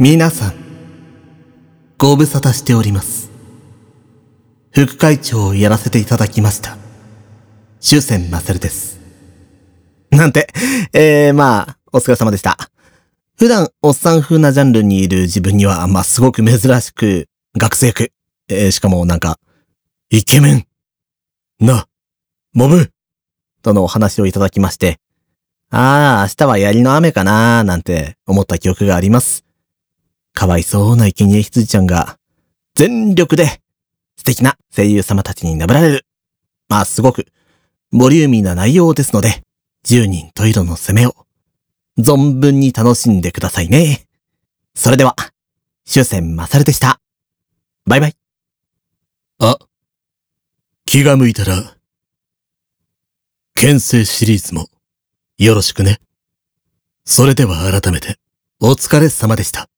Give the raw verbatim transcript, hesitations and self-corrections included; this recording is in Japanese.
皆さん、ご無沙汰しております。副会長をやらせていただきました。終戦まさるです。なんて、えー、まあ、お疲れ様でした。普段、おっさん風なジャンルにいる自分には、まあ、すごく珍しく、学生役。えー、しかもなんか、イケメンな、モブとのお話をいただきまして、ああ、明日は槍の雨かなーなんて思った記憶があります。かわいそうな生贄羊ちゃんが、全力で素敵な声優様たちになぶられる。まあ、すごく、ボリューミーな内容ですので、十人十色の攻めを、存分に楽しんでくださいね。それでは、終戦まさるでした。バイバイ。あ、気が向いたら、牽制シリーズも、よろしくね。それでは改めて、お疲れ様でした。